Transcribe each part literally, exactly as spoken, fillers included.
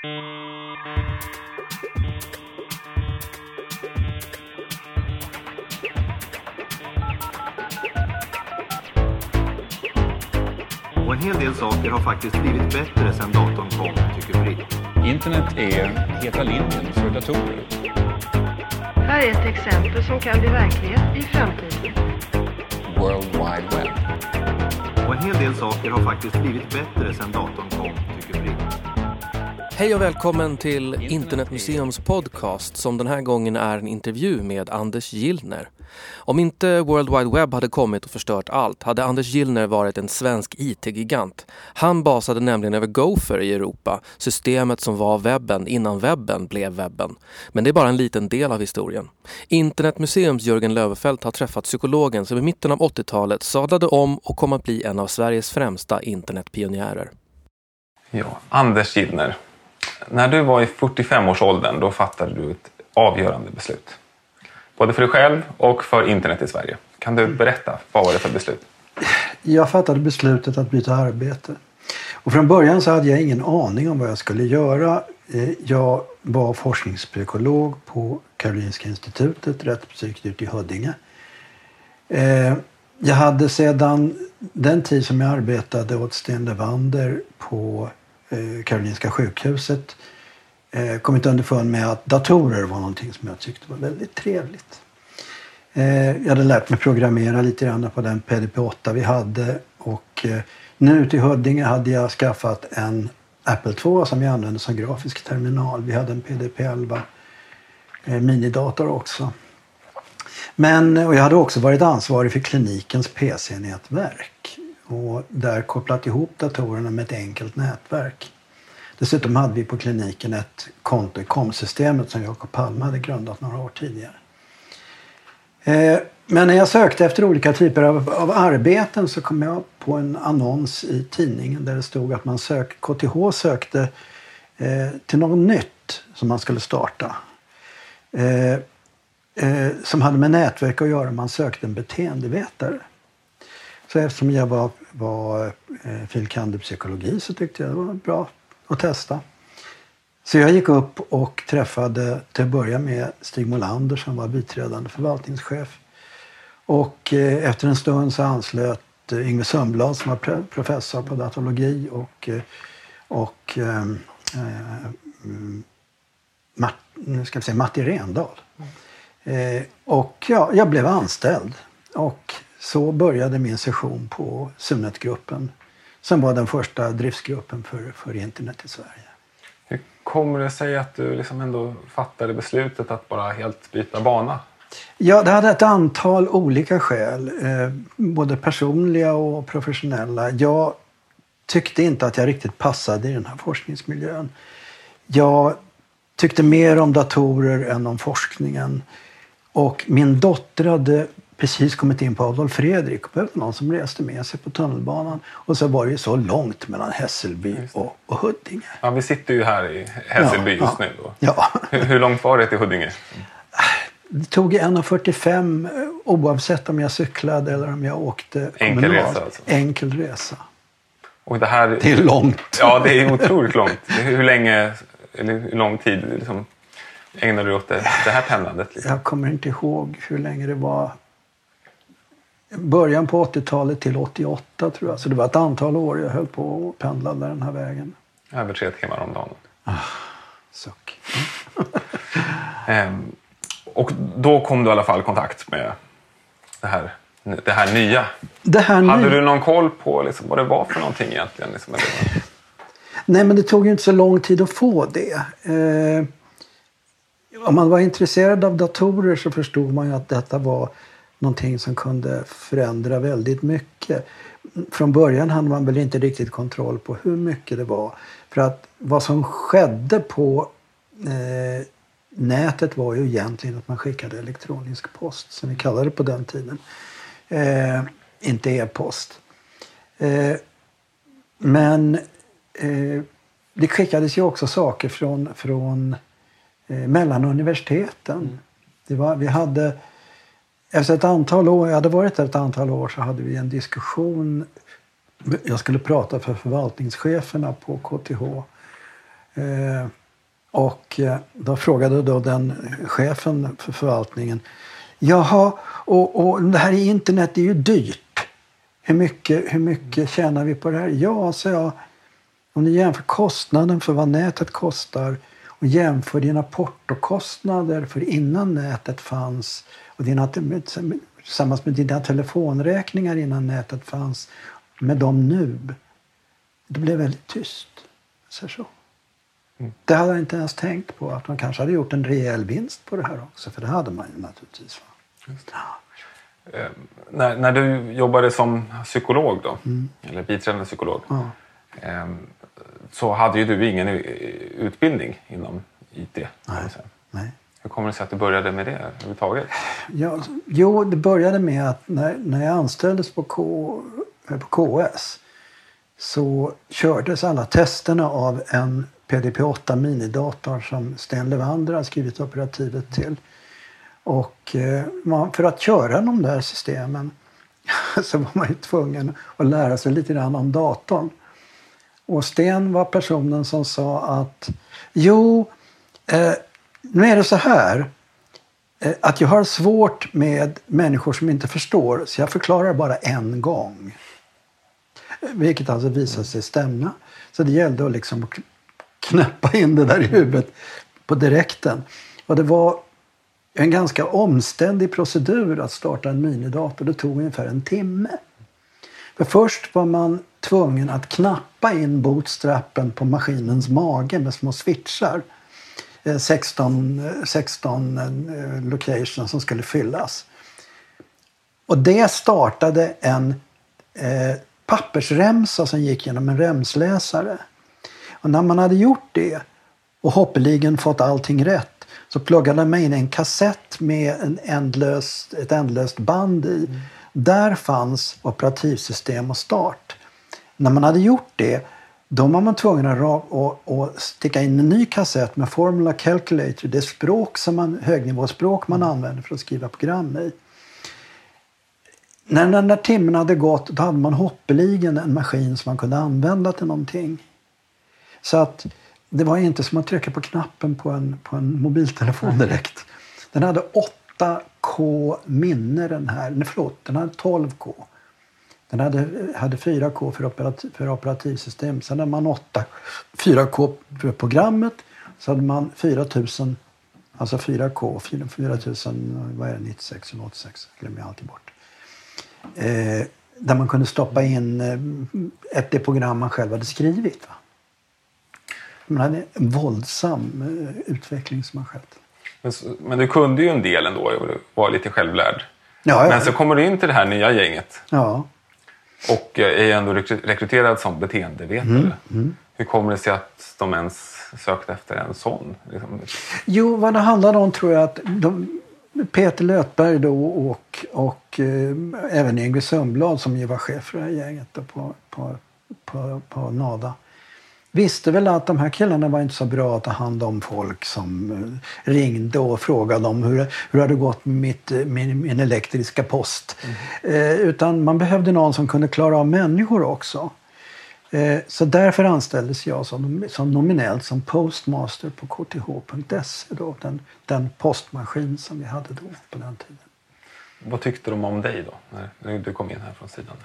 Och en hel del saker har faktiskt blivit bättre sedan datorn kom, tycker Britt. Internet är heta linjen för datorer. Här är ett exempel som kan bli verklighet i framtiden. World Wide Web. Och en hel del saker har faktiskt blivit bättre sedan datorn kom, tycker Britt. Hej och välkommen till Internetmuseums podcast som den här gången är en intervju med Anders Gillner. Om inte World Wide Web hade kommit och förstört allt hade Anders Gillner varit en svensk I T-gigant. Han basade nämligen över Gopher i Europa, systemet som var webben innan webben blev webben. Men det är bara en liten del av historien. Internetmuseums Jörgen Löffeldt har träffat psykologen som i mitten av åttiotalet sadlade om och kom att bli en av Sveriges främsta internetpionjärer. Ja, Anders Gillner. När du var i fyrtiofem-årsåldern då fattade du ett avgörande beslut. Både för dig själv och för internet i Sverige. Kan du berätta, vad var det för beslut? Jag fattade beslutet att byta arbete. Och från början så hade jag ingen aning om vad jag skulle göra. Jag var forskningspsykolog på Karolinska institutet, rättspsyk ute i Huddinge. Jag hade sedan den tid som jag arbetade åt Sten Levander på Karolinska sjukhuset kommit underfund med att datorer var någonting som jag tyckte var väldigt trevligt. Jag hade lärt mig programmera lite grann på den P D P åtta vi hade och nu till Huddinge hade jag skaffat en Apple två som jag använde som grafisk terminal. Vi hade en P D P elva minidator också. Men, och jag hade också varit ansvarig för klinikens P C-nätverk och där kopplat ihop datorerna med ett enkelt nätverk. Dessutom hade vi på kliniken ett konto i komsystemet som Jakob Palme hade grundat några år tidigare. Eh, men när jag sökte efter olika typer av, av arbeten så kom jag på en annons i tidningen där det stod att man sök, K T H sökte eh, till något nytt som man skulle starta. Eh, eh, som hade med nätverk att göra. Man sökte en beteendevetare. Så eftersom jag var, var eh, filkand i psykologi så tyckte jag det var bra att testa. Så jag gick upp och träffade till att börja med Stig Molander som var biträdande förvaltningschef. Och eh, efter en stund så anslöt eh, Ingve Sundblad som var professor på datologi och, eh, och eh, eh, Matt, nu ska vi säga Matti Rendal. Eh, och ja, jag blev anställd. Och så började min session på Sunet-gruppen som var den första driftsgruppen för, för internet i Sverige. Hur kommer det sig att du liksom ändå fattade beslutet att bara helt byta bana? Ja, det hade ett antal olika skäl. Eh, både personliga och professionella. Jag tyckte inte att jag riktigt passade i den här forskningsmiljön. Jag tyckte mer om datorer än om forskningen. Och min dotter hade precis kommit in på Adolf Fredrik och behövde någon som reste med sig på tunnelbanan. Och så var det ju så långt mellan Hässelby och, och Huddinge. Ja, vi sitter ju här i Hässelby ja, just ja, nu. Då. Ja. Hur, hur långt var det till Huddinge? Det tog en fyrtiofem oavsett om jag cyklade eller om jag åkte Enkel kommunalt. resa alltså? Enkel resa. Och det, här, det är långt. Ja, det är otroligt långt. Hur länge, eller hur lång tid liksom, ägnade du åt det, det här pendlandet? Liksom? Jag kommer inte ihåg hur länge det var. Början på åttiotalet till åttioåtta tror jag. Så det var ett antal år jag höll på att pendla där den här vägen. Över tre timmar om dagen. Ah, suck. ehm, och då kom du i alla fall i kontakt med det här, det här nya. Det här Hade nya. du någon koll på liksom, vad det var för någonting egentligen? Liksom, eller? Nej, men det tog ju inte så lång tid att få det. Eh, om man var intresserad av datorer så förstod man ju att detta var någonting som kunde förändra väldigt mycket. Från början hade man väl inte riktigt kontroll på hur mycket det var. För att vad som skedde på eh, nätet var ju egentligen att man skickade elektronisk post som vi kallade det på den tiden. Eh, inte e-post. Eh, men eh, det skickades ju också saker från, från eh, mellan universiteten. Mm. Det var, vi hade efter ett antal år, jag hade varit där ett antal år så hade vi en diskussion. Jag skulle prata för förvaltningscheferna på K T H. Eh, och eh, då frågade då den chefen för förvaltningen, jaha, och, och det här i internet är ju dyrt. Hur mycket, hur mycket tjänar vi på det här? Ja, så jag, om ni jämför kostnaden för vad nätet kostar och jämför dina portokostnader för innan nätet fanns och dina, tillsammans med dina telefonräkningar innan nätet fanns med dem nu, det blev väldigt tyst. Så så. Mm. Det hade jag inte ens tänkt på, att man kanske hade gjort en rejäl vinst på det här också, för det hade man ju naturligtvis. Just det. Ja. Eh, när, när du jobbade som psykolog då, mm. eller biträdande psykolog, ja. eh, så hade ju du ingen utbildning inom I T. Nej. Nej. Hur kommer det sig att du började med det överhuvudtaget? Ja, jo, det började med att när, när jag anställdes på, K, på K S så kördes alla testerna av en P D P åtta minidator som Sten Levander har skrivit operativet till. Och eh, man, för att köra de där systemen så var man ju tvungen att lära sig lite grann om datorn. Och Sten var personen som sa att jo, eh, nu är det så här eh, att jag har svårt med människor som inte förstår, så jag förklarar bara en gång. Vilket alltså visade sig stämma. Så det gällde att liksom knäppa in det där i huvudet på direkten. Och det var en ganska omständig procedur att starta en minidator. Det tog ungefär en timme. För först var man tvungen att knappa in bootstrappen på maskinens mage med små switchar. sexton, sexton locations som skulle fyllas. Och det startade en eh, pappersremsa som gick genom en remsläsare. Och när man hade gjort det och hoppeligen fått allting rätt, så pluggade man in en kassett med en ändlöst, ett ändlöst band i. Mm. Där fanns operativsystem och start. När man hade gjort det, då var man tvungen att, att, att sticka in en ny kassett med Formula Calculator. Det språk som man, högnivåspråk man använder för att skriva program i. När den där timmen hade gått, då hade man hoppeligen en maskin som man kunde använda till någonting. Så att det var inte som att trycka på knappen på en, på en mobiltelefon direkt. Den hade åtta K minne den här. Nej, förlåt, den hade tolv K. Den hade, hade fyra K för, operativ, för operativsystem. Sen hade man åtta, fyra K för programmet. Så hade man fyra tusen, alltså fyra K, fyra tusen, vad är det, nittiosex eller åttiosex, glömmer jag alltid bort. Eh, där man kunde stoppa in eh, ett det program man själv hade skrivit. Va? Man hade en våldsam eh, utveckling som har skett. Men, men du kunde ju en del ändå och du var lite självlärd. Ja, ja. Men så kommer du in till det här nya gänget. Ja. Och är ändå rekryterad som beteendevetare. Mm, mm. Hur kommer det sig att de ens sökte efter en sån? Liksom? Jo, vad det handlade om tror jag att de, Peter Lötberg då och, och eh, även Ingrid Sundblad som ju var chef för det här gänget då på, på, på, på NADA. Visste väl att de här killarna var inte så bra att ta hand om folk som ringde och frågade om hur, hur hade det gått med mitt, min, min elektriska post. Mm. Eh, utan man behövde någon som kunde klara av människor också. Eh, så därför anställdes jag som, som nominellt som postmaster på k t h punkt s e. Då, den, den postmaskin som vi hade då på den tiden. Vad tyckte de om dig då när du kom in här från sidan?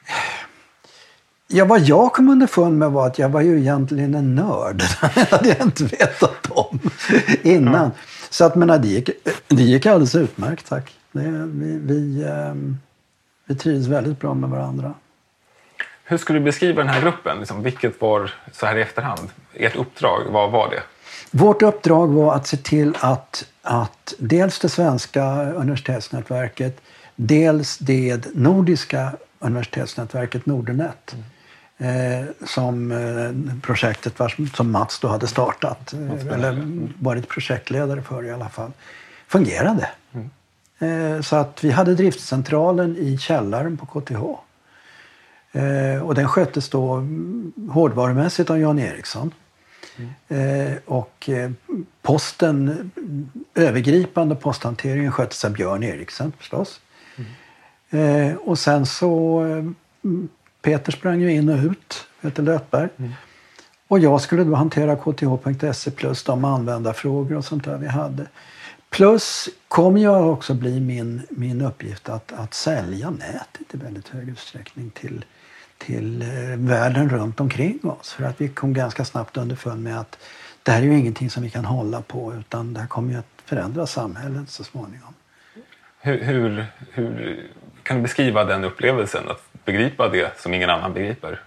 Ja, vad jag kom underfund med var att jag var ju egentligen en nörd. Det hade jag inte vetat om innan. Mm. Så att, men det gick, det gick alldeles utmärkt, tack. Det, vi, vi, vi trivs väldigt bra med varandra. Hur skulle du beskriva den här gruppen? Liksom, vilket var, så här i efterhand, ert uppdrag, vad var det? Vårt uppdrag var att se till att, att dels det svenska universitetsnätverket, dels det nordiska universitetsnätverket Nordernet, mm. Eh, som eh, projektet var, som Mats då hade startat eh, eller varit projektledare för i alla fall, fungerade. Mm. Eh, så att vi hade driftcentralen i källaren på K T H. Eh, och den sköttes då hårdvarumässigt av Jan Eriksson. Mm. Eh, och eh, posten, övergripande posthanteringen sköttes av Björn Eriksson förstås. Mm. Eh, och sen så eh, Peter sprang ju in och ut, Peter Lötberg. Mm. Och jag skulle då hantera K T H punkt se plus de användarfrågor och sånt där vi hade. Plus kommer jag också bli min, min uppgift att, att sälja nätet i väldigt hög utsträckning till, till eh, världen runt omkring oss. För att vi kom ganska snabbt underfund med att det här är ju ingenting som vi kan hålla på, utan det här kommer ju att förändra samhället så småningom. Hur, hur, hur kan du beskriva den upplevelsen, att begripa det som ingen annan begriper?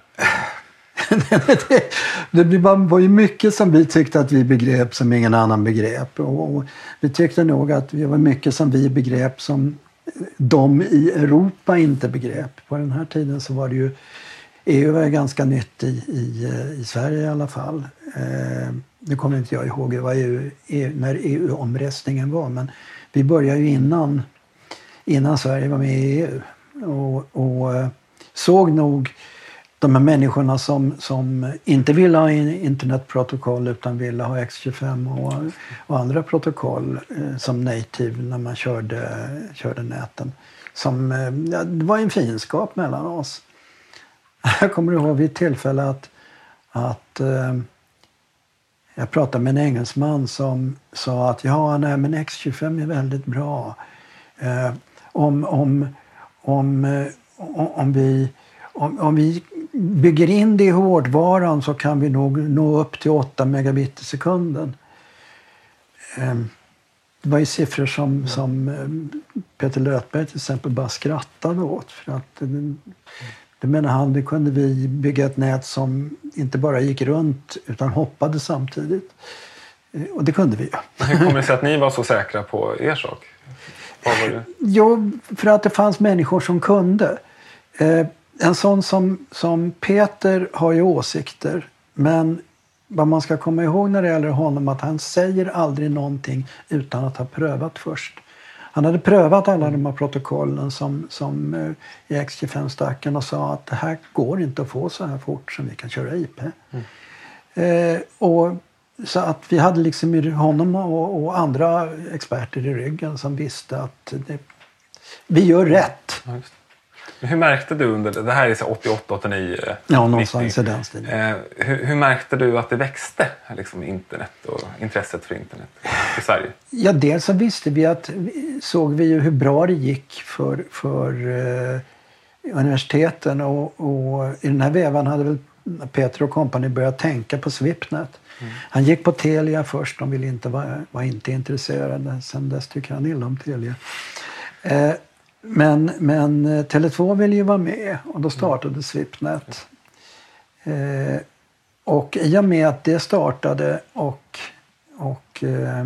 det, det var ju mycket som vi tyckte att vi begrep som ingen annan begrep. Och, och vi tyckte nog att det var mycket som vi begrep som de i Europa inte begrep. På den här tiden så var det ju, E U var ganska nytt i, i, i Sverige i alla fall. Eh, nu kommer inte jag ihåg vad E U, när E U-omröstningen var, men vi började ju innan, innan Sverige var med i E U. Och, och såg nog de här människorna som, som inte ville ha internetprotokoll utan ville ha X tjugofem och, och andra protokoll eh, som native när man körde, körde näten. Som, eh, det var en fiendskap mellan oss. Jag kommer ihåg vid ett tillfälle att, att eh, jag pratade med en engelsman som sa att ja, nej, men X tjugofem är väldigt bra. Eh, om, om, om, eh, om, vi, om, om vi bygger in det i hårdvaran så kan vi nog nå upp till åtta megabit i sekunden. Eh, det var ju siffror som, mm. som Peter Lötberg till exempel bara skrattade åt. För att det, det menar han, det kunde vi bygga ett nät som inte bara gick runt utan hoppade samtidigt. Och det kunde vi ju. Hur kommer det sig att ni var så säkra på er sak? Vad var det? Jo, för att det fanns människor som kunde. Eh, en sån som, som Peter har ju åsikter, men vad man ska komma ihåg när det gäller honom att han säger aldrig någonting utan att ha prövat först. Han hade prövat alla de här protokollen som, som i X tjugofem-stacken och sa att det här går inte att få så här fort som vi kan köra I P. Mm. Eh, och så att vi hade liksom honom och, och andra experter i ryggen som visste att det, vi gör rätt. Ja, just. Hur märkte du under, det här är så åttioåtta, åttionio, ja, någonstans i den stilen. Eh, hur, hur märkte du att det växte, liksom internet och intresset för internet i Sverige? Ja, dels så visste vi att, såg vi ju hur bra det gick för, för eh, universiteten och, och i den här vevan hade väl Peter och kompani börjat tänka på Swipnet. Mm. Han gick på Telia först, de ville inte vara, var inte intresserade. Sen dess tycker han illa om Telia. Eh, Men, men Tele två ville ju vara med och då startade mm. Swipnet. Eh, och i och med att det startade och, och eh,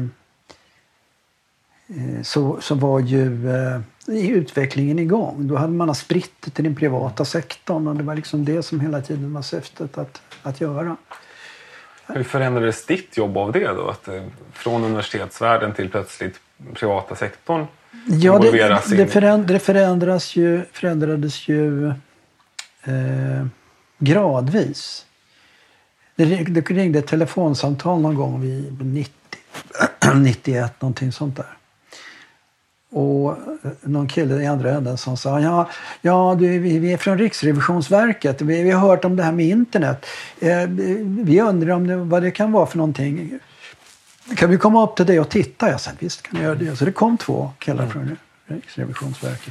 så, så var ju eh, utvecklingen igång. Då hade man spritt det till den privata sektorn och det var liksom det som hela tiden var syftet att, att göra. Hur förändrades ditt jobb av det då? Att, eh, från universitetsvärlden till plötsligt privata sektorn? Ja, det, det, föränd, det förändras ju, förändrades ju eh, gradvis. Det, det ringde ett telefonsamtal någon gång vid nittio, nittioett, någonting sånt där. Och någon kille i andra änden som sa ja, ja du, vi, vi är från Riksrevisionsverket. Vi, vi har hört om det här med internet. Eh, vi undrar om det, vad det kan vara för någonting. Kan vi komma upp till det och titta? Jag sa, visst kan jag göra det. Så det kom två killar mm. från Riksrevisionsverket.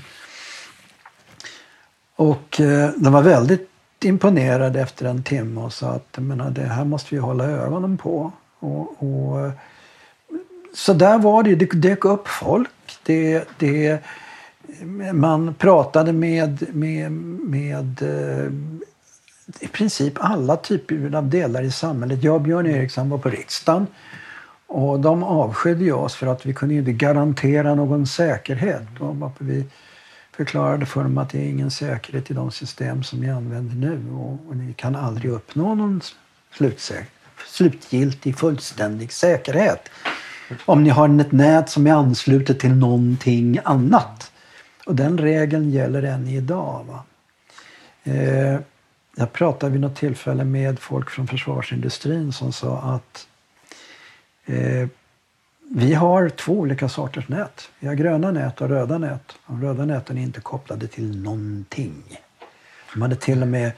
Och eh, de var väldigt imponerade efter en timme och sa att menar, det här måste vi hålla ögonen på. Och, och, så där var det. Det dök upp folk. Det, det, man pratade med, med, med eh, i princip alla typer av delar i samhället. Jag och Björn Eriksson var på riksdagen. Och de avskydde ju oss för att vi kunde inte garantera någon säkerhet. Och varför vi förklarade för dem att det är ingen säkerhet i de system som ni använder nu. Och, och ni kan aldrig uppnå någon slutsäk- slutgiltig, fullständig säkerhet. Om ni har ett nät som är anslutet till någonting annat. Och den regeln gäller än idag. Va? Eh, jag pratade vid något tillfälle med folk från försvarsindustrin som sa att Eh, vi har två olika sorters nät. Vi har gröna nät och röda nät. De röda näten är inte kopplade till någonting. De hade till och med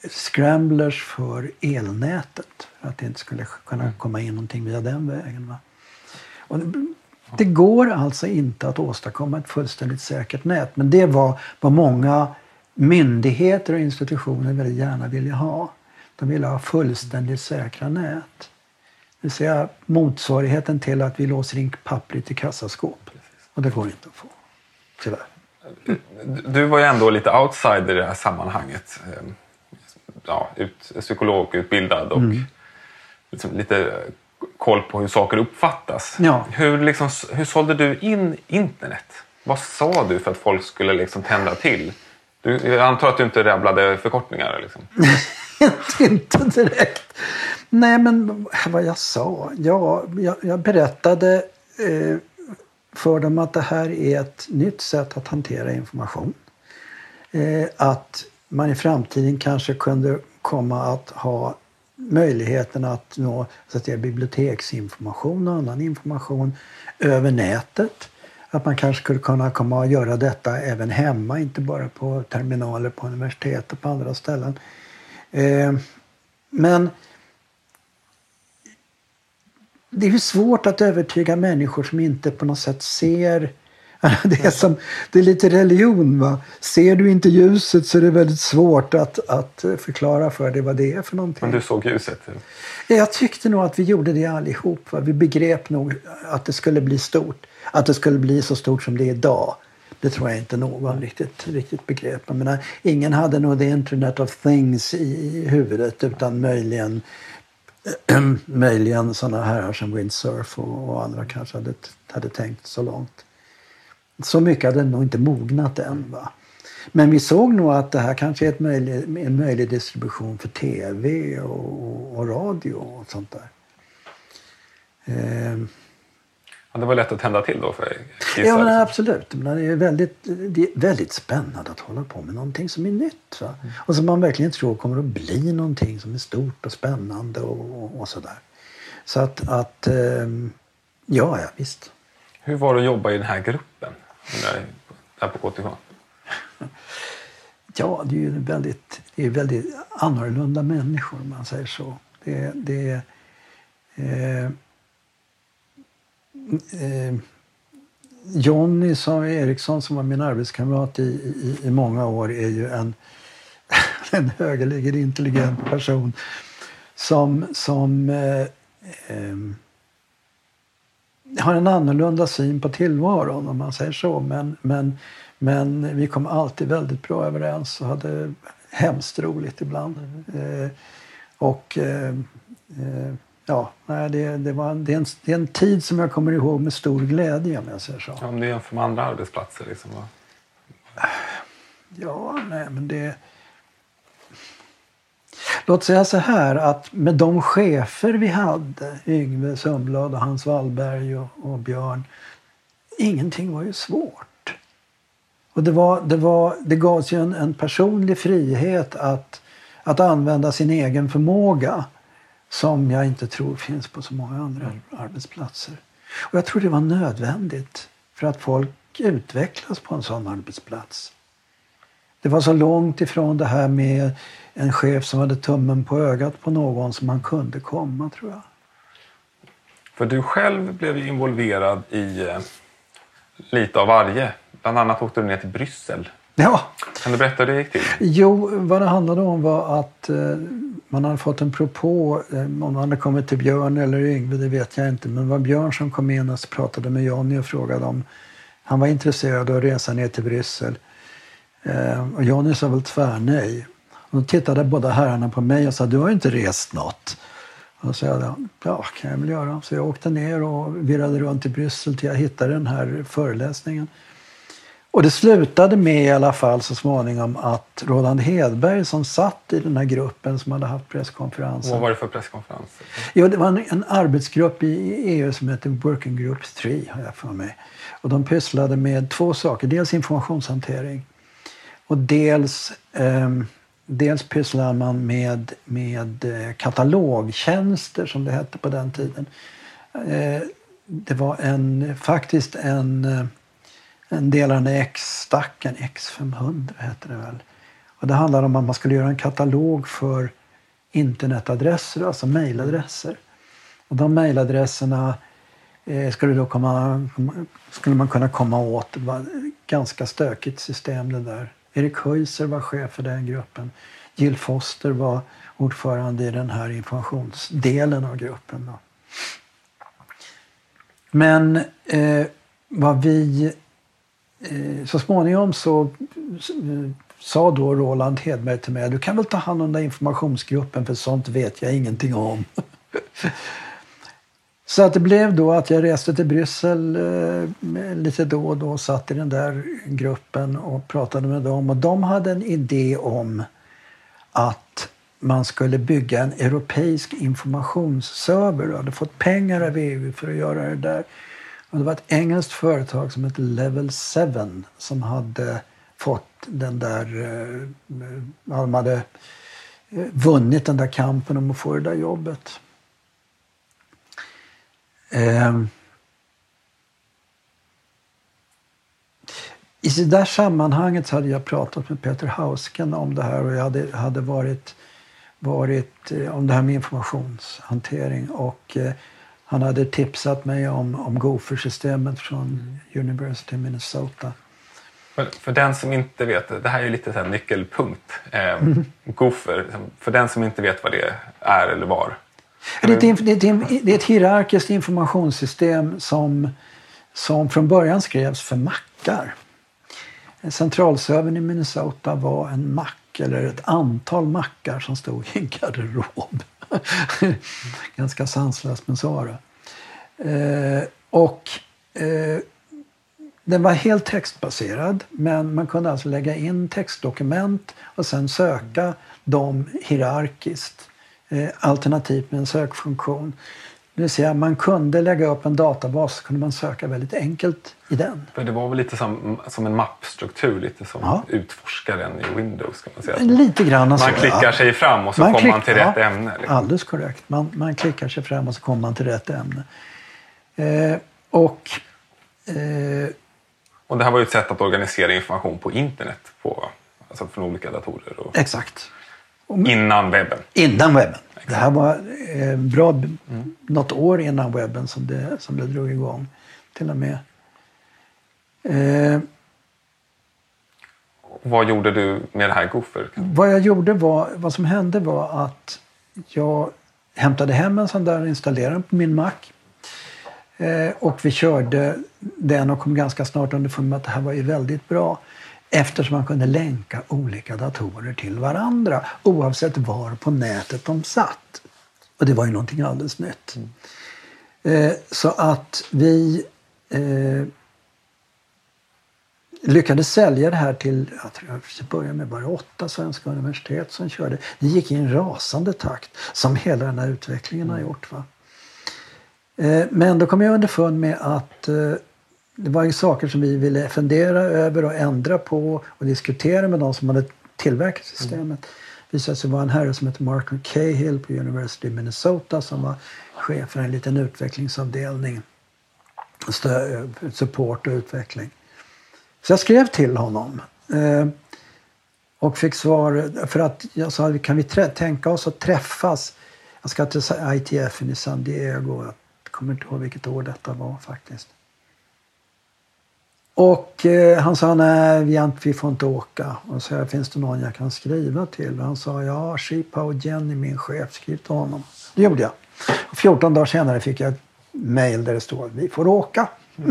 scramblers för elnätet. För att det inte skulle kunna komma in någonting via den vägen. Va? Och det, det går alltså inte att åstadkomma ett fullständigt säkert nät. Men det var vad många myndigheter och institutioner väldigt gärna ville ha. De ville ha fullständigt säkra nät. Det vill säga motsvarigheten till att vi låser in pappret i kassaskåp. Och det går inte att få. Tyvärr. Du var ju ändå lite outsider i det här sammanhanget. Ja, ut, psykologutbildad och mm. liksom lite koll på hur saker uppfattas. Ja. Hur, liksom, hur sålde du in internet? Vad sa du för att folk skulle liksom tända till? Du, jag antar att du inte rabblade förkortningar. Liksom. Inte direkt. Nej, men vad jag sa. Ja, jag, jag berättade eh, för dem att det här är ett nytt sätt att hantera information. Eh, att man i framtiden kanske kunde komma att ha möjligheten att nå så att säga, biblioteksinformation och annan information över nätet. Att man kanske skulle kunna komma att göra detta även hemma, inte bara på terminaler på universitet och på andra ställen. Eh, men det är ju svårt att övertyga människor som inte på något sätt ser. Det är, som, det är lite religion. Va? Ser du inte ljuset så är det väldigt svårt att, att förklara för dig vad det är för någonting. Men du såg ljuset? Ja, jag tyckte nog att vi gjorde det allihop. Va? Vi begrep nog att det skulle bli stort. Att det skulle bli så stort som det är idag. Det tror jag inte någon riktigt, riktigt begrep. Jag menar, ingen hade nog the internet of things i huvudet utan möjligen möjligen sådana här som windsurf och, och andra kanske hade, hade tänkt så långt. Så mycket hade nog inte mognat än. Va? Men vi såg nog att det här kanske är ett möjlig, en möjlig distribution för tv och, och radio och sånt där. Eh. Ja, det var lätt att tända till då för dig? Ja, men absolut. Men det är väldigt, det är väldigt spännande att hålla på med någonting som är nytt. Va? Mm. Och som man verkligen tror kommer att bli någonting som är stort och spännande och, och, och sådär. Så att, att eh, ja, ja, visst. Hur var det att jobba i den här gruppen? Där på K T H? Ja, det är ju väldigt, det är väldigt annorlunda människor om man säger så. Det, det är... Eh, Eh, Johnny som Eriksson som var min arbetskamrat i, i, i många år är ju en, en högerligen intelligent person som, som eh, eh, har en annorlunda syn på tillvaron om man säger så. Men, men, men vi kom alltid väldigt bra överens och hade hemskt roligt ibland. Eh, och eh, eh, Ja, nej, det, det, var, det, är en, det är en tid som jag kommer ihåg med stor glädje om jag säger så. Ja, om det jämför med andra arbetsplatser liksom. Va? Ja, nej men det... Låt säga så här att med de chefer vi hade, Yngve Sundblad och Hans Wallberg och, och Björn, ingenting var ju svårt. Och det, var, det, var, det gavs ju en, en personlig frihet att, att använda sin egen förmåga. Som jag inte tror finns på så många andra mm. arbetsplatser. Och jag tror det var nödvändigt för att folk utvecklas på en sån arbetsplats. Det var så långt ifrån det här med en chef som hade tummen på ögat på någon som man kunde komma, tror jag. För du själv blev involverad i eh, lite av varje. Bland annat åkte du ner till Bryssel. Ja. Kan du berätta hur det gick till? Jo, vad det handlade om var att eh, man hade fått en propå. Eh, om man hade kommit till Björn eller Yngve, det vet jag inte. Men det var Björn som kom in och pratade med Johnny och frågade om han var intresserad av att resa ner till Bryssel. Eh, och Johnny sa väl tvärnej. Och då tittade båda herrarna på mig och sa, du har ju inte rest något. Och så sa jag, ja, kan jag väl göra. Så jag åkte ner och virrade runt i Bryssel till jag hittade den här föreläsningen. Och det slutade med i alla fall så småningom att Roland Hedberg som satt i den här gruppen som hade haft presskonferensen. Vad var det för presskonferens? Jo, det var en, en arbetsgrupp i E U som heter Working Group tre, har jag för mig. Och de pysslade med två saker. Dels informationshantering och dels, eh, dels pysslade man med, med katalogtjänster som det hette på den tiden. Eh, det var en, faktiskt en... En del av den X-stacken, X femhundra heter det väl. Och det handlade om att man skulle göra en katalog för internetadresser, alltså mejladresser. Och de mejladresserna eh, skulle, då komma, skulle man kunna komma åt. Det var ett ganska stökigt system det där. Erik Heuser var chef för den gruppen. Jill Foster var ordförande i den här informationsdelen av gruppen. Då. Men eh, vad vi eh, så småningom så eh, sa då Roland Hedberg till mig, du kan väl ta hand om den informationsgruppen för sånt vet jag ingenting om. Så att det blev då att jag reste till Bryssel eh, lite då och då och satt i den där gruppen och pratade med dem. Och de hade en idé om att man skulle bygga en europeisk informationsserver och hade fått pengar av E U för att göra det där. Och det var ett engelskt företag som hette Level seven som hade fått den där, de hade vunnit den där kampen om att få det där jobbet. I det där sammanhanget så hade jag pratat med Peter Hausken om det här och jag hade, hade varit, varit om det här med informationshantering och han hade tipsat mig om, om Gopher-systemet från University of Minnesota. För, för den som inte vet, det här är ju lite så här nyckelpunkt. Eh, mm. Gopher, för den som inte vet vad det är eller var. Det är, ett, det, är ett, det är ett hierarkiskt informationssystem som, som från början skrevs för mackar. Centralservern i Minnesota var en mack eller ett antal mackar som stod i en garderob. Ganska sanslöst men så det. Eh, och eh, den var helt textbaserad men man kunde alltså lägga in textdokument och sen söka dem hierarkiskt. Eh, alternativt med en sökfunktion. Det vill säga man kunde lägga upp en databas så kunde man söka väldigt enkelt i den. För det var väl lite som, som en mappstruktur, lite som ja. Utforskaren i Windows kan man säga. Lite grann man så, klickar ja. sig fram och så man kommer klick, man till ja, rätt ämne. Liksom. Alldeles korrekt. Man, man klickar sig fram och så kommer man till rätt ämne. Eh, och, eh, och det här var ju ett sätt att organisera information på internet på, alltså från olika datorer. Och exakt. Och, innan webben. Innan webben. Det här var eh, bra, mm. något år innan webben som det, som det drog igång till och med. Eh, vad gjorde du med det här Gopher? Vad jag gjorde var, vad som hände var att jag hämtade hem en sån där och installerade den på min Mac. Eh, och vi körde den och kom ganska snart underfund med att det här var ju väldigt bra. Eftersom man kunde länka olika datorer till varandra oavsett var på nätet de satt. Och det var ju någonting alldeles nytt. Mm. Eh, så att vi eh, lyckades sälja det här till, jag tror jag började med bara åtta svenska universitet som körde. Det gick i en rasande takt som hela den här utvecklingen har gjort. Va? Eh, men då kom jag underfund med att eh, det var ju saker som vi ville fundera över och ändra på och diskutera med de som hade tillverkat systemet. Mm. Det visade sig vara en herre som heter Mark Cahill på University of Minnesota som var chef för en liten utvecklingsavdelning. Support och utveckling. Så jag skrev till honom eh, och fick svar för att jag sa, kan vi trä- tänka oss att träffas? Jag ska till I T F i San Diego. Jag kommer inte ihåg vilket år detta var faktiskt. Och eh, han sa, nej vi, vi får inte åka. Och så här, finns det någon jag kan skriva till? Och han sa, ja, Shipa och Jenny, min chef, skriv till honom. Det gjorde jag. Och fjorton dagar senare fick jag ett mejl där det stod, vi får åka.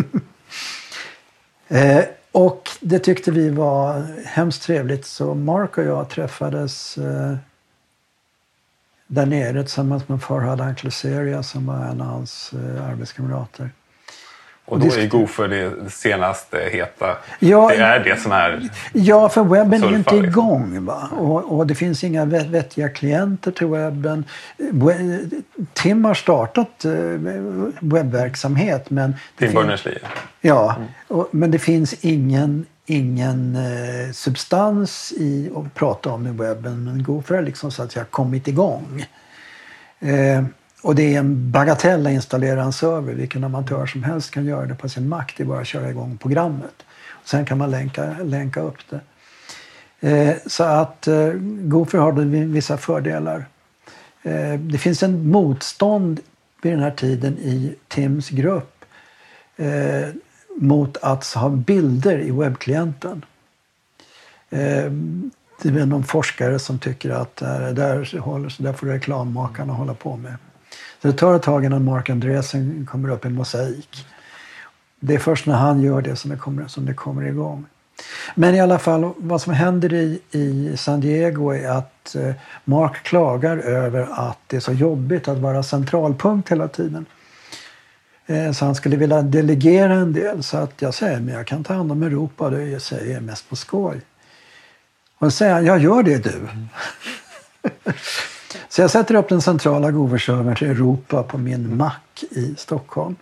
eh, och det tyckte vi var hemskt trevligt. Så Mark och jag träffades eh, där nere tillsammans med Farhad Ankleseria som var en av hans eh, arbetskamrater. Och då är Gopher det senaste heta. Ja, det är det som är... Ja, för webben är inte liksom. igång. Va? Och, och det finns inga vettiga klienter till webben. Tim har startat webbverksamhet. Men Tim Berners-Lee. Ja, mm. och, men det finns ingen, ingen eh, substans i att prata om i webben. Men Gopher har liksom så att jag kommit igång. Eh, Och det är en bagatell att installera en server. Vilken amatör som helst kan göra det på sin Mac. Det är bara att köra igång programmet. Och sen kan man länka, länka upp det. Eh, så att eh, Gopher har vissa fördelar. Eh, det finns en motstånd vid den här tiden i Tims grupp eh, mot att ha bilder i webbklienten. Eh, det är någon forskare som tycker att där, där, håller, så där får reklammakarna hålla på med. Så det tar ett tag innan Mark Andreessen kommer upp i mosaik. Det är först när han gör det som det kommer, som det kommer igång. Men i alla fall, vad som händer i, i San Diego är att eh, Mark klagar över att det är så jobbigt att vara centralpunkt hela tiden. Eh, så han skulle vilja delegera en del. Så att jag säger, men jag kan ta hand om Europa, det jag säger mest på skoj. Och så säger han, jag gör det du. Mm. Så jag sätter upp den centrala Gopher-servern till Europa på min Mac i Stockholm.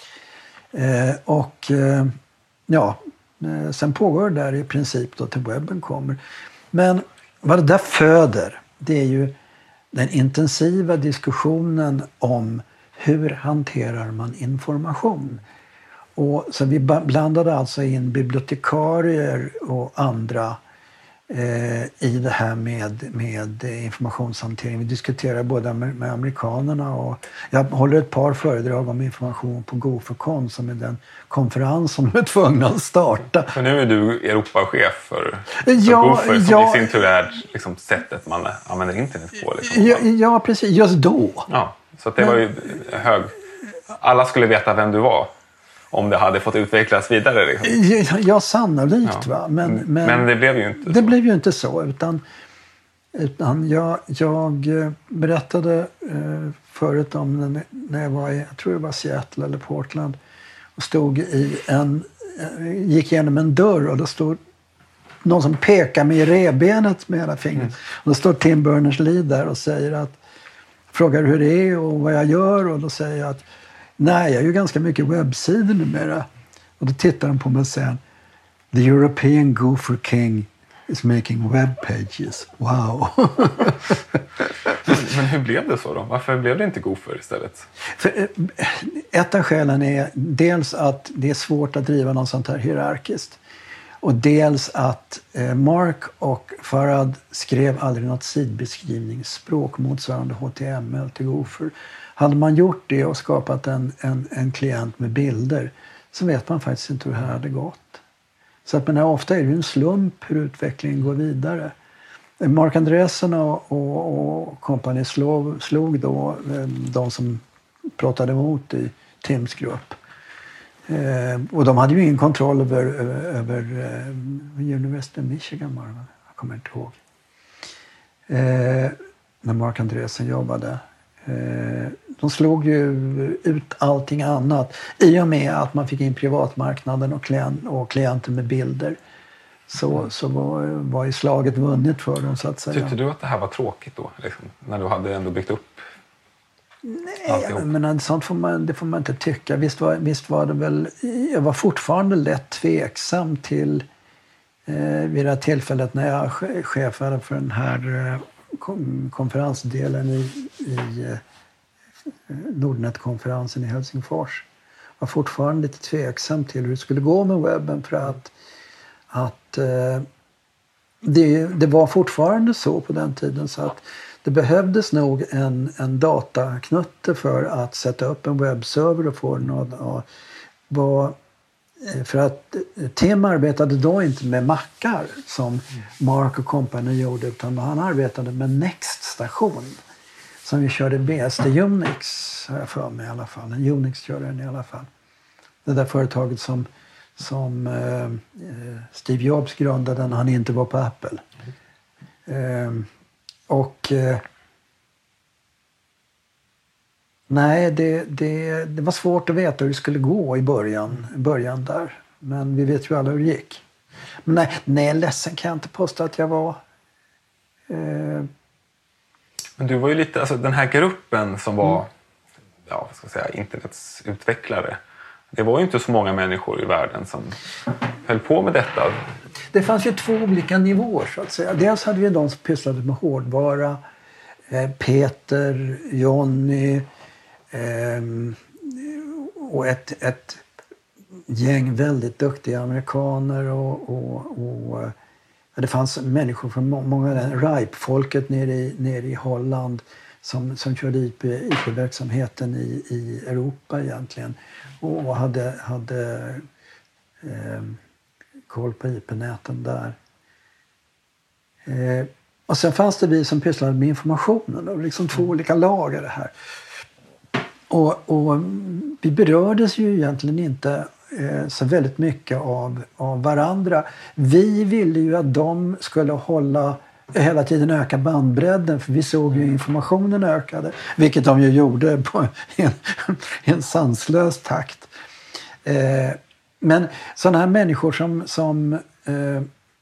Eh, och eh, ja, eh, sen pågår det där i princip då till webben kommer. Men vad det där föder, det är ju den intensiva diskussionen om hur hanterar man information. Och så vi blandade alltså in bibliotekarier och andra eh, i det här med, med informationshantering. Vi diskuterar både med amerikanerna och jag håller ett par föredrag om information på GopherCon som är den konferens som de är tvungna att starta. För nu är du Europachef för, för ja, Gopher som ja, i sin tur är liksom sättet man använder internet på. Liksom. Ja, ja, precis. Just då. Ja, så att det var ju hög. Alla skulle veta vem du var om det hade fått utvecklas vidare. Liksom. Ja, ja, sannolikt. Ja. Va? Men, men, men det blev ju inte det så. blev ju inte så. Utan, utan jag, jag berättade eh, förut om när, när jag var i, jag tror det var Seattle eller Portland. Och stod i en, gick igenom en dörr och då stod någon som pekar med revbenet med hela fingret. Mm. Och då står Tim Berners-Lee där och säger att, frågar hur det är och vad jag gör. Och då säger jag att nej, jag gör ganska mycket webbsidor numera. Och då tittar de på mig och säger The European Gopher King is making web pages. Wow! Men hur blev det så då? Varför blev det inte Gopher istället? För, ett av skälen är dels att det är svårt att driva något sånt här hierarkiskt. Och dels att eh, Mark och Farhad skrev aldrig något sidbeskrivningsspråk motsvarande H T M L till Gopher. Hade man gjort det och skapat en, en, en klient med bilder så vet man faktiskt inte hur det här hade gått. Så att, men ofta är det en slump hur utvecklingen går vidare. Mark Andreessen och, och, och kompani slog, slog då de som pratade emot i Tims grupp. Eh, och de hade ju ingen kontroll över, över, över eh, University of Michigan var det, jag kommer inte ihåg. Eh, när Mark Andreessen jobbade. Eh, de slog ju ut allting annat i och med att man fick in privatmarknaden och, klient, och klienter med bilder. Så, mm. så var, var ju slaget vunnet för dem så att säga. Tyckte du att det här var tråkigt då? Liksom, när du hade ändå byggt upp? Nej, men sånt får man, det får man inte tycka. Visst var, visst var det väl... Jag var fortfarande lätt tveksam till eh, vid det här tillfället när jag chefade för den här eh, konferensdelen i, i eh, Nordnet-konferensen i Helsingfors. Jag var fortfarande lite tveksam till hur det skulle gå med webben för att, att eh, det, det var fortfarande så på den tiden så att det behövdes nog en, en dataknutte för att sätta upp en webbserver och få den att vara... För att Tim arbetade då inte med mackar som Mark och company gjorde utan han arbetade med Next-station som vi körde B S D Unix har jag för mig i alla fall. En Unix körde den i alla fall. Det där företaget som, som eh, Steve Jobs grundade när han inte var på Apple. Eh, Och eh, nej, det, det, det var svårt att veta hur det skulle gå i början, början där. Men vi vet ju alla hur det gick. Men nej, nej ledsen kan jag inte påstå att jag var. Eh... Men du var ju lite, alltså den här gruppen som var mm. ja, vad ska jag säga, internets utvecklare. Det var ju inte så många människor i världen som höll på med detta. Det fanns ju två olika nivåer så att säga. Dels hade vi de som pysslade med hårdvara. Eh, Peter, Johnny eh, och ett, ett gäng väldigt duktiga amerikaner och, och, och Det fanns människor från många länder. Ripe-folket nere i, nere i Holland som, som körde I P-verksamheten i, i Europa egentligen. Och hade, hade eh, koll på I P-näten där. Eh, och sen fanns det vi som pysslade med informationen. Och liksom två olika lager det här. Och, och vi berördes ju egentligen inte eh, så väldigt mycket av, av varandra. Vi ville ju att de skulle hålla hela tiden öka bandbredden, för vi såg ju informationen ökade, vilket de ju gjorde på en, en sanslös takt. Eh, men sådana här människor som, som eh,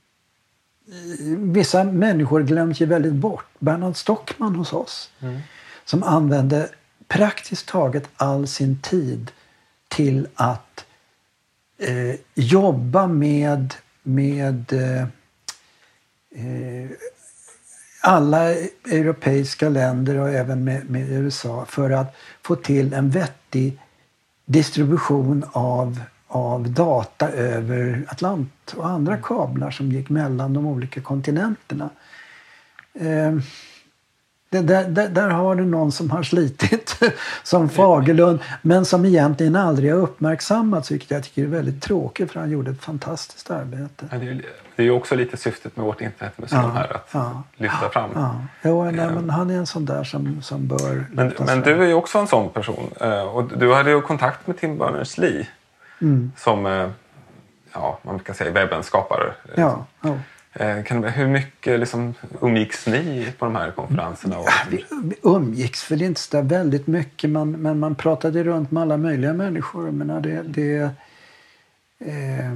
vissa människor glöms ju väldigt bort. Bernhard Stockman hos oss, mm. som använde praktiskt taget all sin tid till att eh, jobba med, med eh, eh, alla europeiska länder och även med, med U S A för att få till en vettig distribution av, av data över Atlant och andra kablar som gick mellan de olika kontinenterna. Eh, Det, där, där, där har du någon som har slitit som Fagerlund, men som egentligen aldrig har uppmärksammats, vilket jag tycker är väldigt tråkigt, för han gjorde ett fantastiskt arbete. Ja, det, är, det är ju också lite syftet med vårt internetmuseum, ja, här, att ja, lyfta fram. Ja, ja nej, men han är en sån där som, som bör Men, men du är ju också en sån person, och du hade ju kontakt med Tim Berners-Lee, mm. som, ja, man kan säga webbens skapare. Ja, ja. Kan, hur mycket liksom, umgicks ni på de här konferenserna? Och... Ja, vi, vi umgicks för det inte så väldigt mycket, man, men man pratade runt med alla möjliga människor. Jag menar, det, det, eh...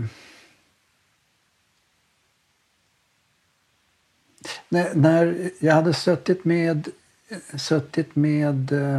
när, när jag hade suttit med, suttit med eh,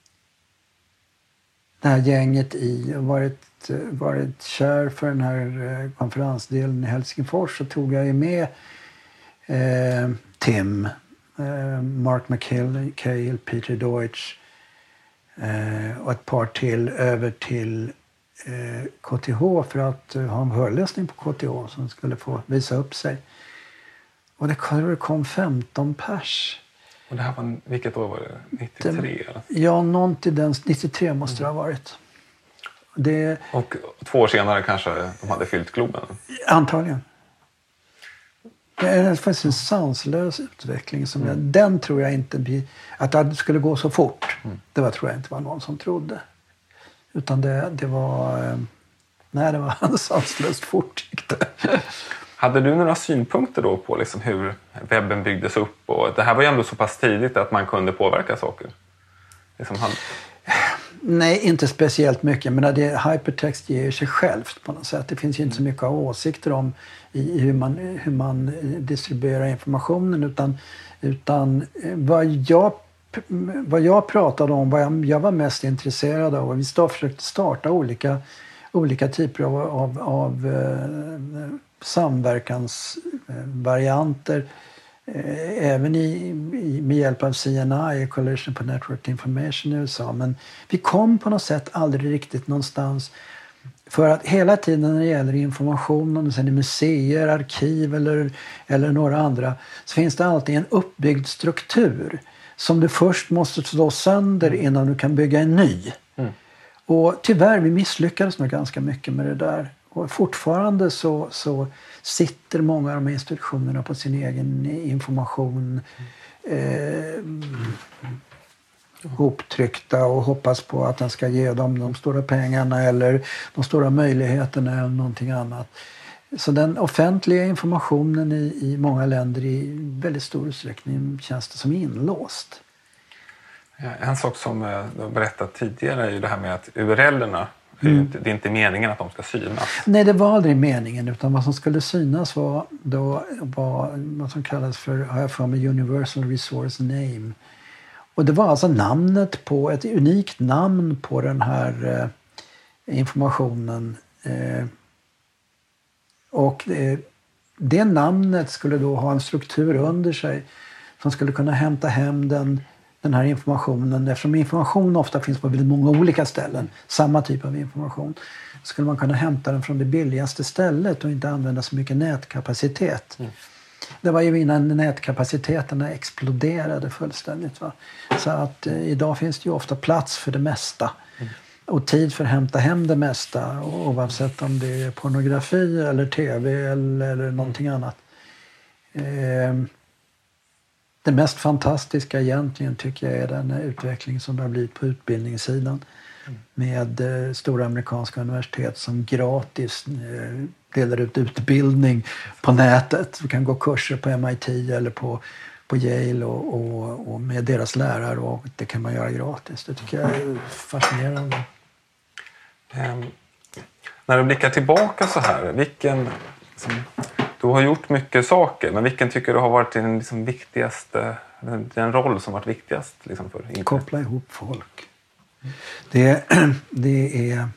det här gänget i och varit varit kär för den här konferensdelen i Helsingfors, så tog jag ju med eh, Tim, eh, Mark McHale, Peter Deutsch eh, och ett par till över till eh, K T H för att uh, ha en föreläsning på K T H som skulle få visa upp sig. Och det kom femton pers. Och det här var, vilket år var det? nittiotre? Det, ja, någonting den, nittiotre måste det ha varit. Det, och två år senare kanske de hade fyllt Globen? Antagligen. Det är faktiskt en sanslös utveckling. Som mm. jag, den tror jag inte... Att det skulle gå så fort. Mm. Det var, tror jag inte var någon som trodde. Utan det, det var... Nej, det var sanslöst fort. Hade du några synpunkter då på liksom hur webben byggdes upp? Och det här var ju ändå så pass tidigt att man kunde påverka saker. Liksom han... Nej, inte speciellt mycket. Men det hypertext ger sig självt på något sätt. Det finns ju inte så mycket åsikter om i hur man, hur man distribuerar informationen. Utan, utan vad, jag, vad jag pratade om, vad jag, jag var mest intresserad av. Och vi stod, försökte starta olika, olika typer av, av, av eh, samverkansvarianter. Även i, i, med hjälp av C N I, Coalition for Network Information i U S A. Men vi kom på något sätt aldrig riktigt någonstans. För att hela tiden när det gäller information, om det är museer, arkiv eller, eller några andra, så finns det alltid en uppbyggd struktur som du först måste slå sönder innan du kan bygga en ny. Mm. Och tyvärr, vi misslyckades nog ganska mycket med det där. Och fortfarande så, så sitter många av de här institutionerna på sin egen information eh, hoptryckta och hoppas på att den ska ge dem de stora pengarna eller de stora möjligheterna eller någonting annat. Så den offentliga informationen i, i många länder i väldigt stor utsträckning känns det som inlåst. Ja, en sak som du har berättat tidigare är ju det här med att U R L-erna Mm. Det, är inte, det är inte meningen att de ska synas. Nej, det var aldrig meningen, utan vad som skulle synas var, då, var vad som kallas för, har jag för mig, Universal Resource Name. Och det var alltså namnet på, ett unikt namn på den här eh, informationen. Eh, och eh, det namnet skulle då ha en struktur under sig som skulle kunna hämta hem den den här informationen, eftersom information ofta finns på väldigt många olika ställen, samma typ av information, skulle man kunna hämta den från det billigaste stället och inte använda så mycket nätkapacitet. Mm. det var ju innan nätkapaciteterna exploderade fullständigt. Va? Så att eh, idag finns det ju ofta plats för det mesta. Mm. Och tid för att hämta hem det mesta. Oavsett om det är pornografi eller tv eller, eller någonting mm. annat. Eh, det mest fantastiska egentligen tycker jag är den utveckling som det har blivit på utbildningssidan. Mm. Med eh, stora amerikanska universitet som gratis eh, delar ut utbildning på nätet. Du kan gå kurser på M I T eller på, på Yale och, och, och med deras lärare, och det kan man göra gratis. Det tycker jag är fascinerande. Um, när du blickar tillbaka så här, vilken, liksom, du har gjort mycket saker, men vilken tycker du har varit den liksom, viktigaste, den, den roll som varit viktigast liksom, för internet? Koppla ihop folk. Det, det är...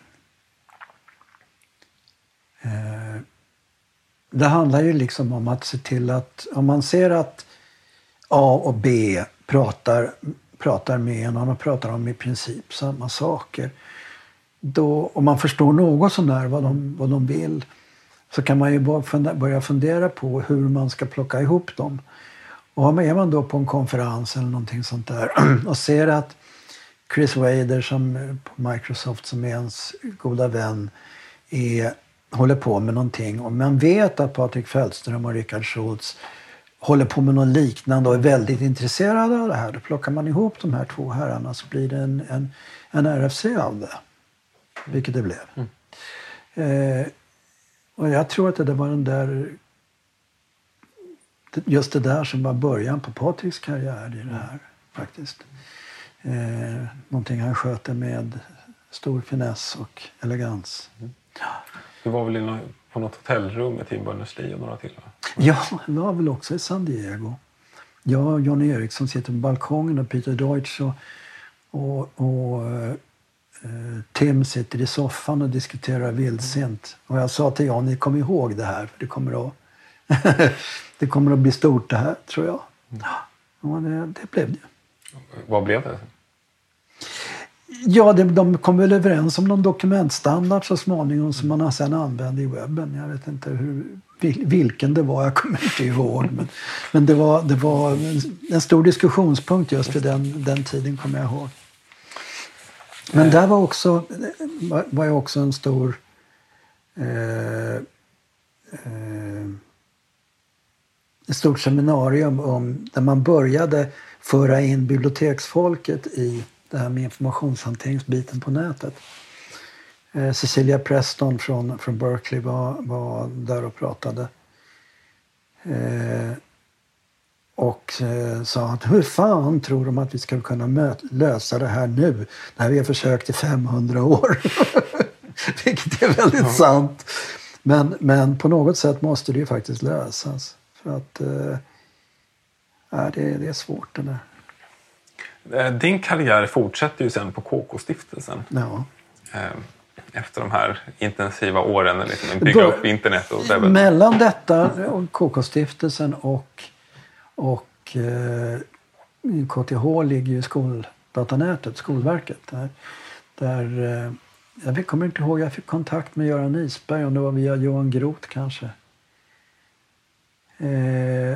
Eh, det handlar ju liksom om att se till att om man ser att A och B pratar, pratar med en och pratar om i princip samma saker, då, om man förstår något sån där vad de, vad de vill, så kan man ju börja fundera på hur man ska plocka ihop dem. Och är man då på en konferens eller någonting sånt där och ser att Chris Wader som på Microsoft, som är ens goda vän, är, håller på med någonting, och man vet att Patrik Fältström och Richard Schultz håller på med något liknande och är väldigt intresserade av det här, då plockar man ihop de här två herrarna, så blir det en, en, en R F C av det. Vilket det blev. Mm. Eh, och jag tror att det var den där, just det där som var början på Patriks karriär i det här, faktiskt. Eh, någonting han sköter med stor finess och elegans. Mm. Du var väl inne på något hotellrum med Tim Berners-Lee och några till? Va? Ja, det var väl också i San Diego. Jag och Johnny Eriksson sitter på balkongen och Peter Deutsch och, och, och eh, Tim sitter i soffan och diskuterar vildsint. Och jag sa till Johnny, kom ihåg det här, för det kommer att, det kommer att bli stort det här, tror jag. Mm. Och det, det blev det. Vad blev det? Ja, de, de kom väl överens om någon dokumentstandard så småningom som man har sedan använde i webben. Jag vet inte hur, vilken det var, jag kommer inte ihåg. Men, men det, var, det var en stor diskussionspunkt just vid den, den tiden, kommer jag ihåg. Men där var också, var jag också en stor... Eh, eh, ett stort seminarium om, där man började föra in biblioteksfolket i det här med informationshanteringsbiten på nätet. Eh, Cecilia Preston från, från Berkeley var, var där och pratade. Eh, och eh, sa att hur fan tror de att vi ska kunna möt, lösa det här nu när vi har försökt i femhundra år. Vilket är väldigt ja. sant. Men, men på något sätt måste det ju faktiskt lösas. För att eh, det, det är svårt det där. Din karriär fortsätter ju sen på K K-stiftelsen. Ja. Efter de här intensiva åren, liksom, bygga upp internet och webben. Mellan detta och K K-stiftelsen och, och eh, K T H ligger ju skoldatanätet, Skolverket. Där, där eh, jag kommer inte ihåg, jag fick kontakt med Göran Isberg, om det var via Johan Groth kanske. Eh,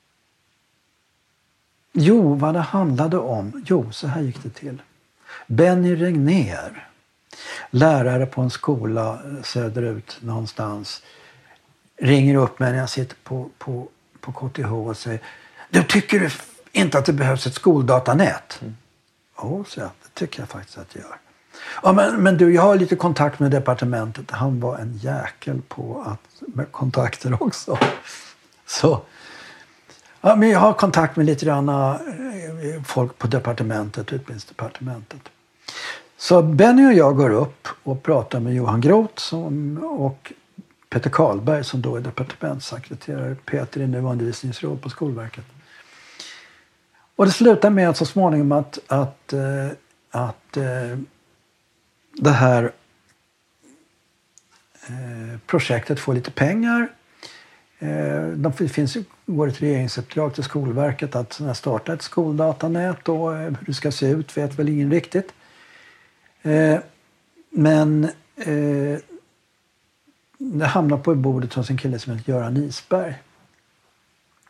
Jo, vad det handlade om. Jo, så här gick det till. Benny Regner, lärare på en skola söderut någonstans, ringer upp mig när jag sitter på, på, på K T H och säger: du tycker inte att det behövs ett skoldatanät? Mm. Ja, så jag, det tycker jag faktiskt att jag gör. Ja, men, men du, jag har lite kontakt med departementet. Han var en jäkel på att, med kontakter också. Så... Ja, men jag har kontakt med lite grann folk på departementet, utbildningsdepartementet. Så Benny och jag går upp och pratar med Johan Groth som, och Peter Karlberg som då är departementssekreterare. Peter är nu undervisningsråd på Skolverket. Och det slutar med att så småningom att, att, att, att det här projektet får lite pengar. Det finns ju går ett regeringsuppdrag till Skolverket att starta ett skoldatanät, och hur det ska se ut vet väl ingen riktigt. Men det hamnar på bordet hos en kille som heter Göran Isberg.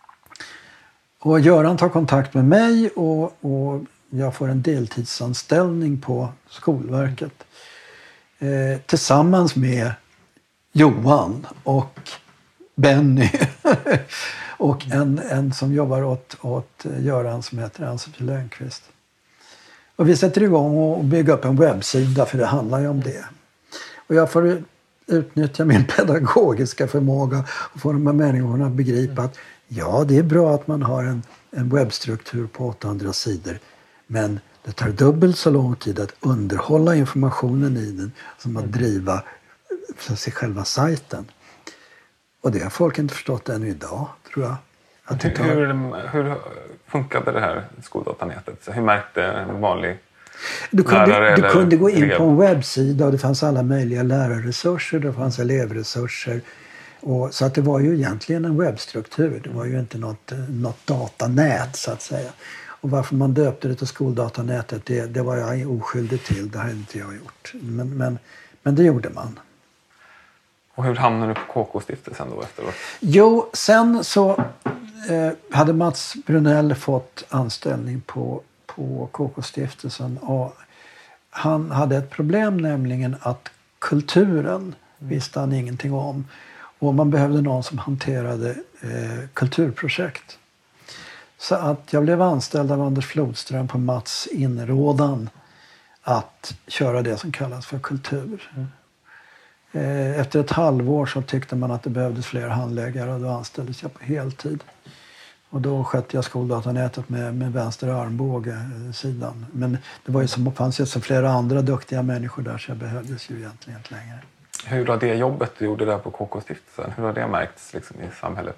Och Göran tar kontakt med mig och, och jag får en deltidsanställning på Skolverket. Eh, tillsammans med Johan och Benny och en, en som jobbar åt, åt Göran som heter Ann-Sofie Lönnqvist. Och vi sätter igång och bygger upp en webbsida, för det handlar ju om det. Och jag får utnyttja min pedagogiska förmåga och få de här människorna att begripa att ja, det är bra att man har en, en webbstruktur på åttahundra sidor, men det tar dubbelt så lång tid att underhålla informationen i den som att driva för sig själva sajten. Och det har folk inte förstått ännu idag, tror jag. Att det tar... hur, hur funkade det här skoldatanätet? Hur märkte en vanlig du kunde, lärare? Du kunde gå in elev? på en webbsida och det fanns alla möjliga lärarresurser, det fanns elevresurser. Och, så att det var ju egentligen en webbstruktur. Det var ju inte något, något datanät, så att säga. Och varför man döpte det till skoldatanätet, det, det var jag oskyldig till. Det har inte jag gjort. Men, men, men det gjorde man. Och hur hamnade du på K K-stiftelsen då efteråt? Jo, sen så eh, hade Mats Brunell fått anställning på, på K K-stiftelsen. Och han hade ett problem, nämligen att kulturen visste han ingenting om. Och man behövde någon som hanterade eh, kulturprojekt. Så att jag blev anställd av Anders Flodström på Mats inrådan att köra det som kallas för kultur. Mm. Eh, efter ett halvår så tyckte man att det behövdes fler handläggare och då anställdes jag på heltid. Och då skötte jag skoldatanätet med, med vänster armbåge eh, sidan. Men det var ju som, fanns ju så flera andra duktiga människor där, så jag behövdes ju egentligen inte längre. Hur har det jobbet du gjorde där på K K-stiftelsen, hur har det märkts liksom, i samhället?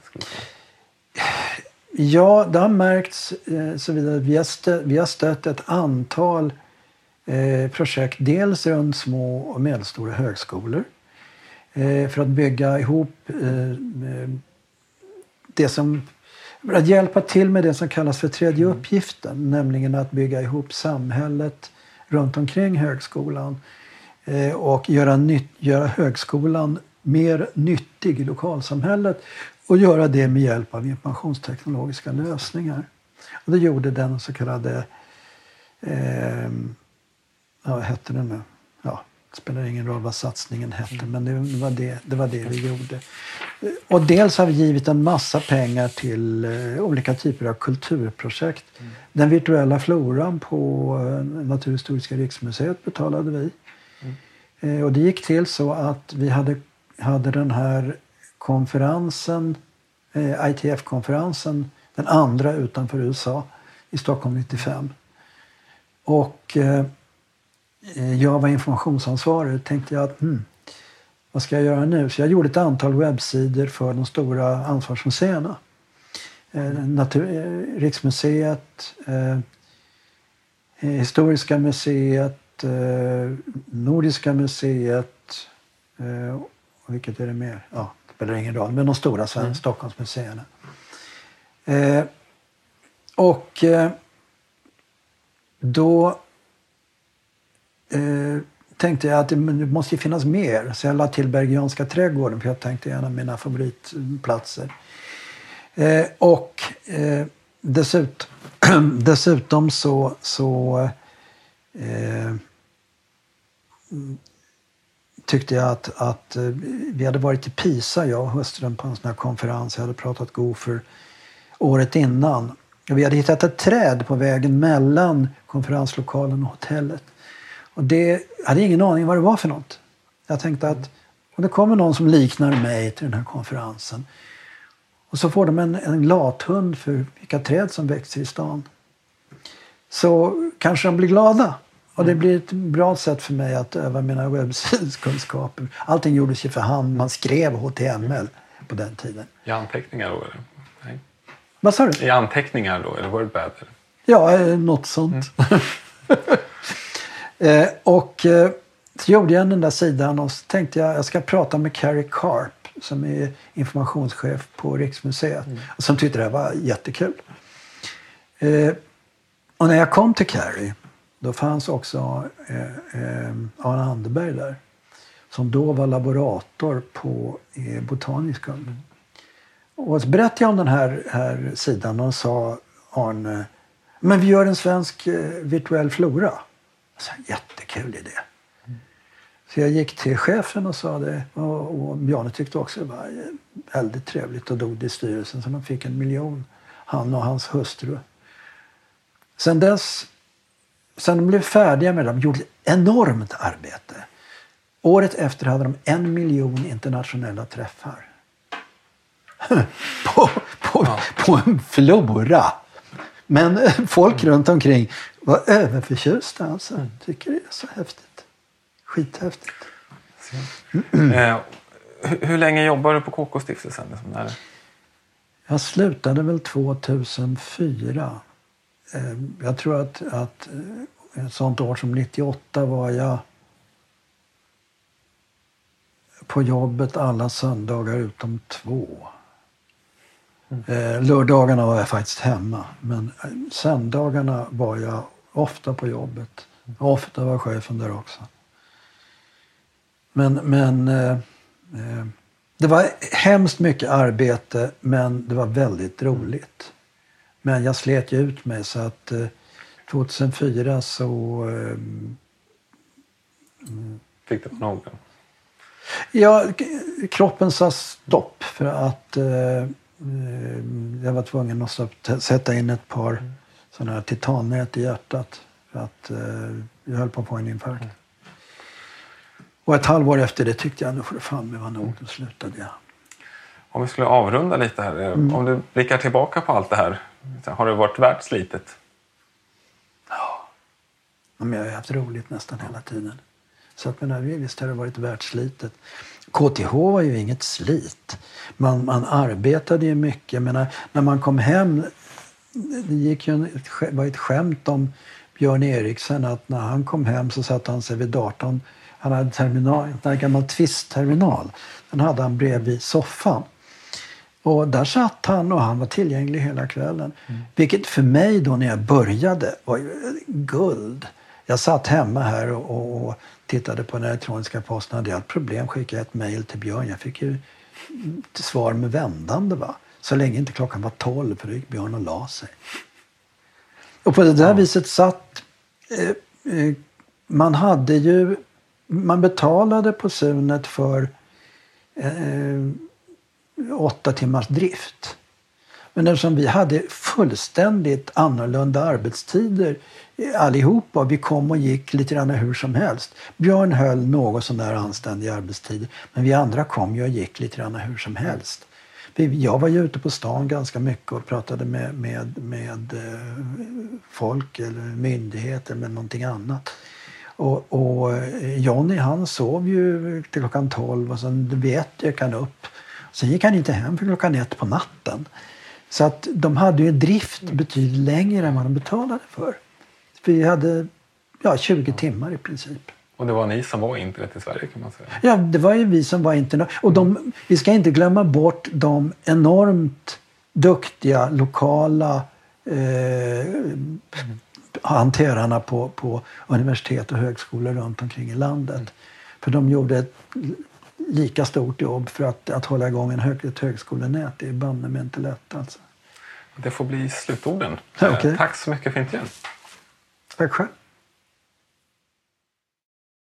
Ja, det har märkts eh, så vidare. Vi har, stött, vi har stött ett antal eh, projekt, dels runt små och medelstora högskolor. Eh, för att bygga ihop eh, det som, att hjälpa till med det som kallas för tredje uppgiften. Mm. Nämligen att bygga ihop samhället runt omkring högskolan. Eh, och göra, nytt, göra högskolan mer nyttig i lokalsamhället. Och göra det med hjälp av informationsteknologiska lösningar. Och det gjorde den så kallade... Eh, ja, vad hette den nu? Ja, det spelar ingen roll vad satsningen hette. Men det var det, det, var det vi gjorde. Och dels har vi givit en massa pengar till eh, olika typer av kulturprojekt. Mm. Den virtuella floran på eh, Naturhistoriska riksmuseet betalade vi. Mm. Eh, och det gick till så att vi hade, hade den här... konferensen, eh, I T F-konferensen, den andra utanför U S A i Stockholm nittiofem. Och eh, jag var informationsansvarig, tänkte jag att hmm, vad ska jag göra nu? Så jag gjorde ett antal webbsidor för de stora ansvarsmuseerna. Eh, Natur- eh, Riksmuseet, eh, Historiska museet, eh, Nordiska museet, eh, och vilket är det mer? Ja, det spelar ingen roll. Men de stora svenska mm. Stockholmsmuseerna. Eh, och eh, då eh, tänkte jag att det måste finnas mer. Så jag lade till Bergianska trädgården, för jag tänkte en av mina favoritplatser. Eh, och eh, dessutom, dessutom så... så eh, tyckte jag att, att vi hade varit i Pisa, jag och hustrun, på en sån här konferens. Jag hade pratat Gopher året innan. Och vi hade hittat ett träd på vägen mellan konferenslokalen och hotellet. Och det hade ingen aning vad det var för något. Jag tänkte att om det kommer någon som liknar mig till den här konferensen, och så får de en, en lathund för vilka träd som växer i stan, så kanske de blir glada. Och det blir ett bra sätt för mig att öva mina webbsideskunskaper. Allting gjordes ju för hand. Man skrev H T M L på den tiden. I anteckningar då? Eller? Nej. Vad sa du? I anteckningar då? Eller WordPad? Eller? Ja, något sånt. Mm. eh, och eh, så gjorde jag den där sidan och så tänkte jag jag ska prata med Carrie Karp som är informationschef på Riksmuseet. Mm. Och som tyckte det var jättekul. Eh, och när jag kom till Carrie, då fanns också eh, eh, Arne Anderberg där. Som då var laborator på eh, Botaniska. Och så berättade jag om den här, här sidan och sa Arne, men vi gör en svensk eh, virtuell flora. Jag sa, jättekul idé. Mm. Så jag gick till chefen och sa det. Och, och Bjarne tyckte också det var väldigt trevligt och dog i styrelsen. Så de fick en miljon, han och hans hustru. Sen dess, sen de blev färdiga med det, de gjorde enormt arbete. Året efter hade de en miljon internationella träffar. på, på, ja. på en flora. Men folk runt omkring var överförtjusta. Alltså. Jag tycker det är så häftigt. Skithäftigt. Mm. Eh, hur, hur länge jobbar du på K K-stiftelsen? Jag slutade väl tvåtusenfyra. Eh, jag tror att, att ett sånt år som nittioåtta var jag på jobbet alla söndagar utom två. Mm. Eh, lördagarna var jag faktiskt hemma. Men söndagarna var jag ofta på jobbet. Ofta var chefen där också. Men, men eh, eh, det var hemskt mycket arbete, men det var väldigt roligt. Men jag slet ju ut mig så att eh, tvåtusenfyra så... Eh, Fick du på någon? Ja, kroppen sa stopp för att eh, jag var tvungen att sätta in ett par mm. sådana här titannät i hjärtat för att eh, jag höll på att få en infarkt. Mm. Och ett halvår efter det tyckte jag, nu får det fan med vara nog, då slutade jag. Om vi skulle avrunda lite här, mm. om du blickar tillbaka på allt det här, har det varit värt slitet? Ja, men jag har haft roligt nästan hela tiden. Så att menar, visst har det varit världsslitet. K T H var ju inget slit. Man, man arbetade ju mycket. Menar, när man kom hem, det gick ju ett, var ett skämt om Björn Eriksen att när han kom hem så satt han sig vid datorn. Han hade terminal, en gammal twist-terminal. Den hade han bredvid soffan. Och där satt han och han var tillgänglig hela kvällen. Mm. Vilket för mig då när jag började var ju guld. Jag satt hemma här och, och tittade på den elektroniska posten. Hade jag ett problem, skickade ett mejl till Björn. Jag fick ju svar med vändande, va. Så länge inte klockan var tolv, för då gick Björn och la sig. Och på det där ja. viset satt... Eh, eh, man hade ju... Man betalade på Sunet för eh, åtta timmars drift. Men eftersom vi hade fullständigt annorlunda arbetstider allihopa, vi kom och gick lite grann hur som helst. Björn höll något sån där anständig arbetstid, men vi andra kom ju och gick lite grann hur som helst. Jag var ju ute på stan ganska mycket och pratade med, med, med folk eller myndigheter med någonting annat. Och, och Johnny, han sov ju till klockan tolv och sen vid ett gick han upp. Sen gick han inte hem för klockan ett på natten. Så att de hade ju drift betydligt längre än vad de betalade för. Vi hade ja, tjugo timmar i princip. Och det var ni som var internet i Sverige, kan man säga? Ja, det var ju vi som var internet. Och de, vi ska inte glömma bort de enormt duktiga lokala eh, hanterarna på, på universitet och högskolor runt omkring i landet. Mm. För de gjorde ett lika stort jobb för att, att hålla igång en hög, ett högskolenät. Det är banne med inte lätt alltså. Det får bli slutorden. Okay. Tack så mycket för intervjun. Tack själv.